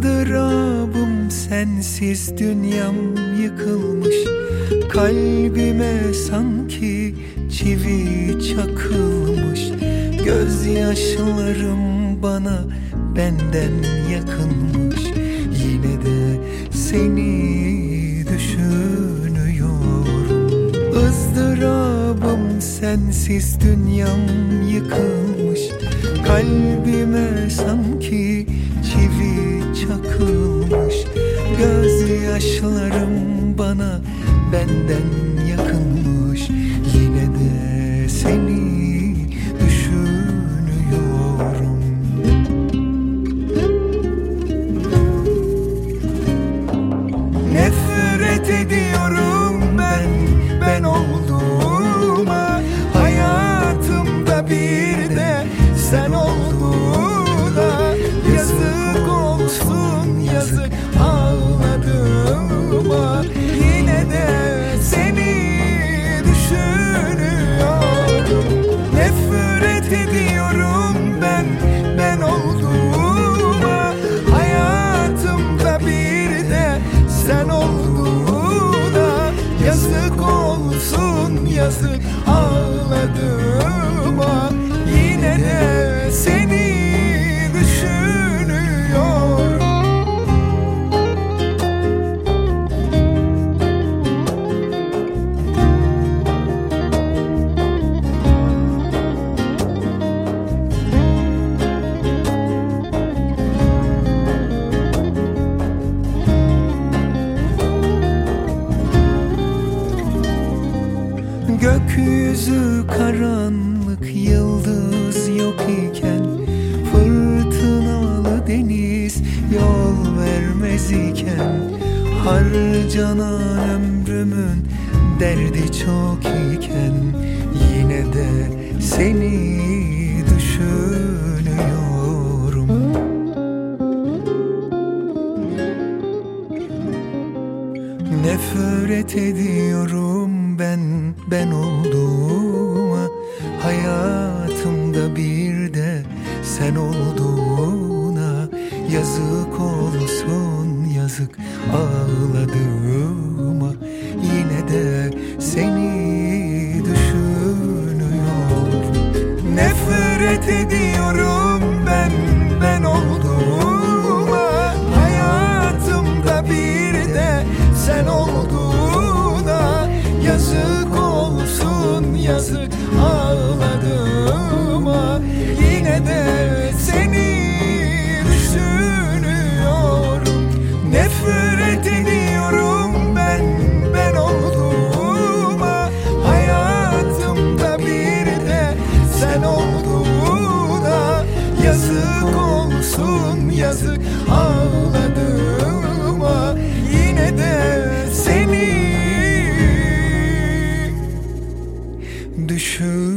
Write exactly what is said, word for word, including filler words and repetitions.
ızdırabım sensiz dünyam yıkılmış. Kalbime sanki çivi çakılmış. Gözyaşlarım bana benden yakınmış. Yine de seni düşünüyorum. Izdırabım sensiz dünyam yıkılmış. Kalbime sanki çivi çakılmış. Gözyaşlarım bana benden yakınmış. Yine de seni düşünüyorum. Nefret ediyorum ben, ben olduğuma. Hayatımda bir de sen olduğuna. Yazık olsun yazık ağladığıma. Yine de seni düşünüyorum. Nefret ediyorum ben, ben olduğuma. Hayatımda bir de sen olduğuna. Yazık olsun yazık ağladığıma. Yine de seni düşünüyorum. Gökyüzü karanlık, yıldız yok iken, fırtınalı deniz yol vermez iken, harcanan ömrümün derdi çok iken, yine de seni düşünüyorum. Nefret ediyorum ben, ben olduğuma. Hayatımda bir de sen olduğuna. Yazık olsun yazık ağladığıma. Yine de seni düşünüyorum. Nefret ediyorum ben, ben olduğuma. Hayatımda bir de sen olduğuna. Yazık olsun yazık ağladığıma. Yine de seni düşünüyorum. Nefret ediyorum ben, ben olduğuma. Hayatımda bir de sen olduğuna. Yazık olsun yazık ağladığıma. Yine de seni düşün.